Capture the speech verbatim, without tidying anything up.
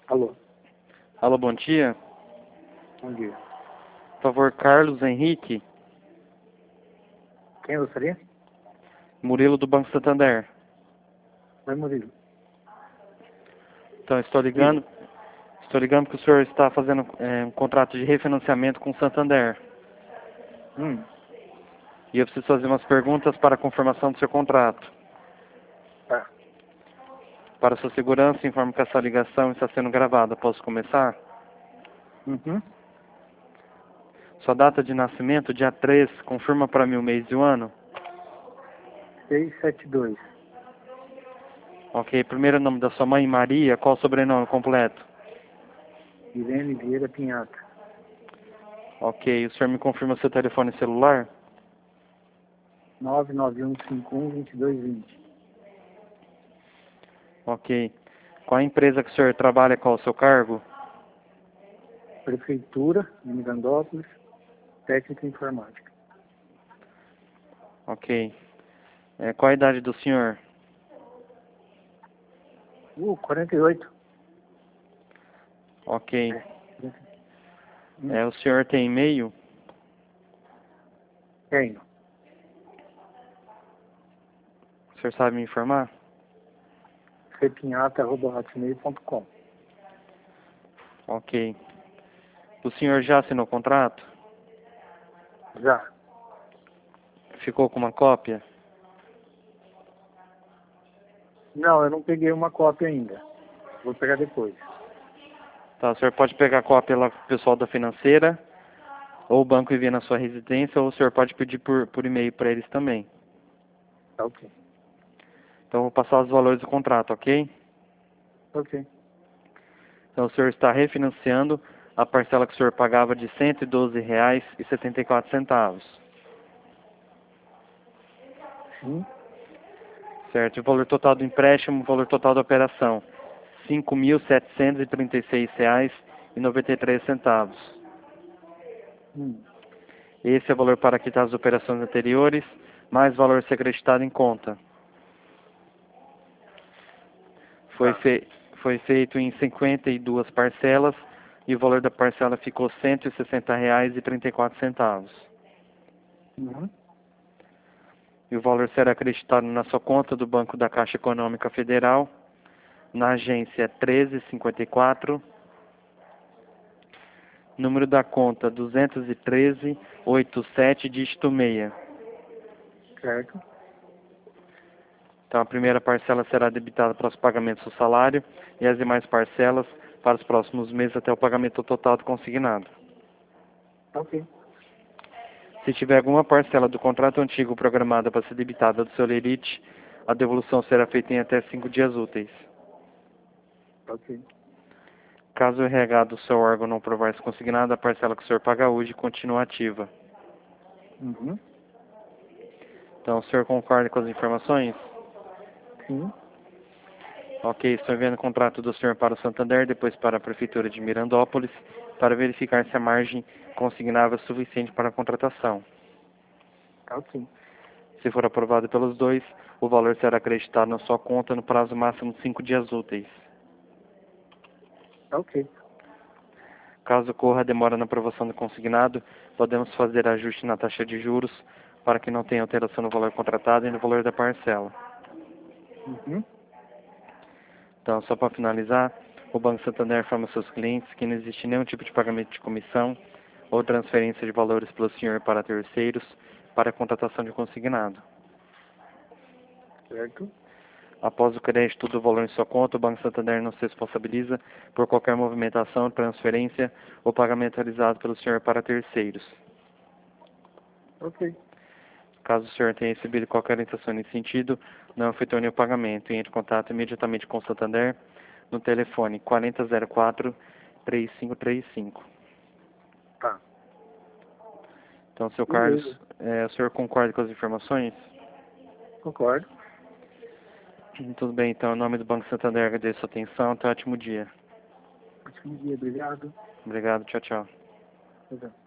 Alô, Alô, bom dia. bom dia. Por favor, Carlos Henrique, Quem gostaria? Murilo do Banco Santander. Oi, Murilo. Então, estou ligando, estou ligando porque o senhor está fazendo é, um contrato de refinanciamento com o Santander. Hum, E eu preciso fazer umas perguntas para a confirmação do seu contrato. tá. Para sua segurança, informo que essa ligação está sendo gravada. Posso começar? Uhum. Sua data de nascimento, dia três, confirma para mim o mês e o ano? seis sete dois. Ok. Primeiro nome da sua mãe, Maria. Qual o sobrenome completo? Irene Vieira Pinhata. Ok. O senhor me confirma seu telefone celular? nove nove um cinco um dois dois dois zero. Ok. Qual a empresa que o senhor trabalha? Qual o seu cargo? Prefeitura de Mirandópolis, técnica informática. Ok. É, qual a idade do senhor? Uh, quarenta e oito. Ok. É. Hum, É, o senhor tem e-mail? tenho. O senhor sabe me informar? cepinhata arroba hotmail ponto com. Ok. O senhor já assinou o contrato? Já. Ficou com uma cópia? Não, eu não peguei uma cópia ainda. Vou pegar depois. Tá, o senhor pode pegar a cópia lá com o pessoal da financeira, ou o banco envia na sua residência, ou o senhor pode pedir por, por e-mail para eles também. Tá ok. Então, eu vou passar os valores do contrato, ok? Ok. Então, o senhor está refinanciando a parcela que o senhor pagava de cento e doze reais e setenta e quatro centavos. Sim. Certo? E o valor total do empréstimo, o valor total da operação, cinco mil setecentos e trinta e seis reais e noventa e três centavos. Hum. Esse é o valor para quitar as operações anteriores, mais valor ser acreditado em conta. Foi, Tá. fe... Foi feito em cinquenta e duas parcelas e o valor da parcela ficou cento e sessenta reais e trinta e quatro centavos. Uhum. E o valor será acreditado na sua conta do Banco da Caixa Econômica Federal, na agência treze cinquenta e quatro, número da conta duzentos e treze, oitenta e sete, dígito seis. Certo. Então a primeira parcela será debitada para os pagamentos do salário e as demais parcelas para os próximos meses até o pagamento total do consignado. Tá ok. Se tiver alguma parcela do contrato antigo programada para ser debitada do seu lerite, a devolução será feita em até cinco dias úteis. Tá ok. Caso o R H do seu órgão não provar esse consignado, a parcela que o senhor paga hoje continua ativa. Uhum. Então, o senhor concorda com as informações? Sim. Ok, estou enviando o contrato do senhor para o Santander, depois para a Prefeitura de Mirandópolis, para verificar se a margem consignável é suficiente para a contratação. Tá ok. Se for aprovado pelos dois, o valor será acreditado na sua conta no prazo máximo de cinco dias úteis. Tá ok. Caso ocorra demora na aprovação do consignado, podemos fazer ajuste na taxa de juros para que não tenha alteração no valor contratado e no valor da parcela. Uhum. Então, só para finalizar, o Banco Santander informa seus clientes que não existe nenhum tipo de pagamento de comissão ou transferência de valores pelo senhor para terceiros para a contratação de consignado. Certo. Após o crédito do valor em sua conta, o Banco Santander não se responsabiliza por qualquer movimentação, transferência ou pagamento realizado pelo senhor para terceiros. Ok. Caso o senhor tenha recebido qualquer orientação nesse sentido, não efetuou nenhum pagamento e entre em contato imediatamente com o Santander no telefone quarenta zero quatro, três cinco três cinco. Tá. Então, seu Carlos, Beleza. é, o senhor concorda com as informações? Concordo. Tudo bem, então, em nome do Banco Santander, agradeço a sua atenção. Até um ótimo dia. Ótimo dia. Obrigado. Obrigado, tchau, tchau. Obrigado.